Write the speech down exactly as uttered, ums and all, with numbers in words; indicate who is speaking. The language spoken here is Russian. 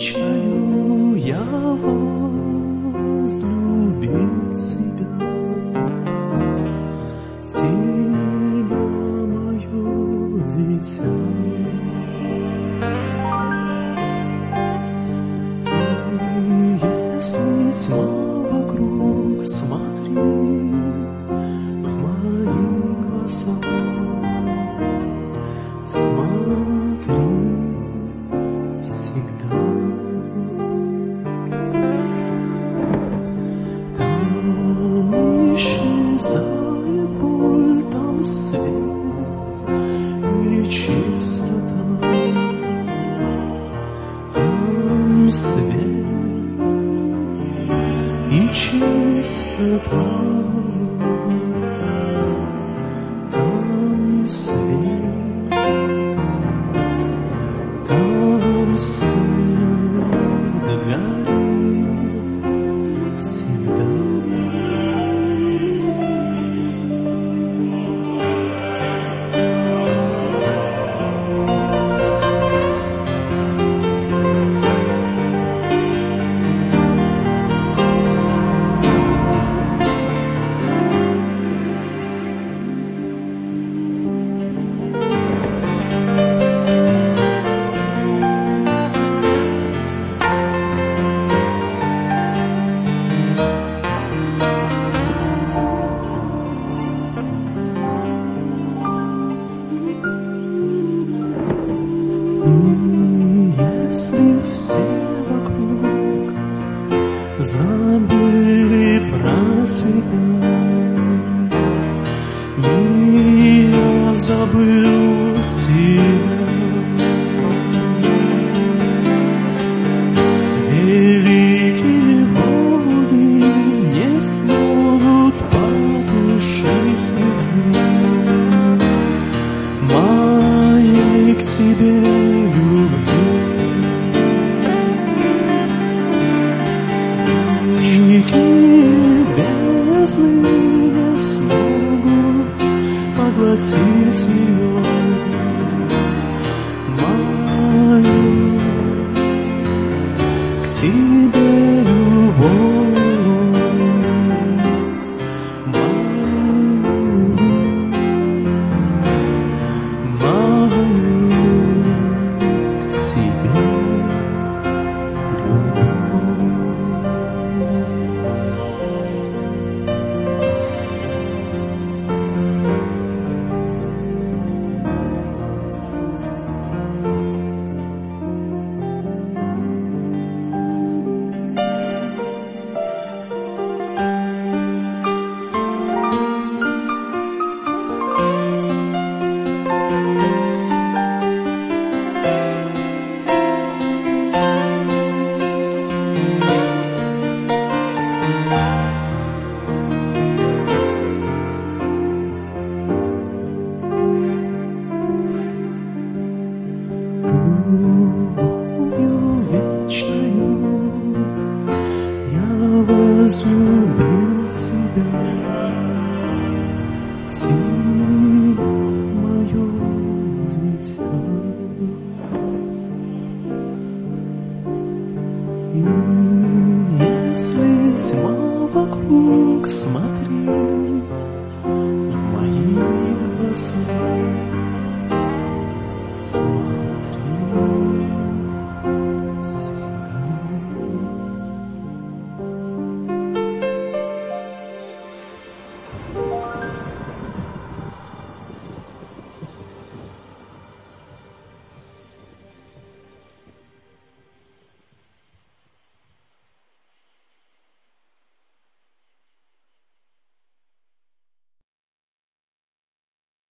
Speaker 1: вечною я возлюбил тебя, тебя, мое дитя. Если тьма вокруг, смотри в мои глаза, смотри всегда. Там исчезает боль, там свет и чистота, там свет и чистота, там свет, там свет горит всегда. Если все вокруг забыли про тебя, и я забыл тебя, великие воды не смогут потушить любви моей к тебе любви. Никакие бездны не смогут поглотить ее, мою к тебе любовь, мою, мою к тебе любовь. Любовью вечною я возлюбил тебя, тебя, мое дитя. И если тьма вокруг, смотри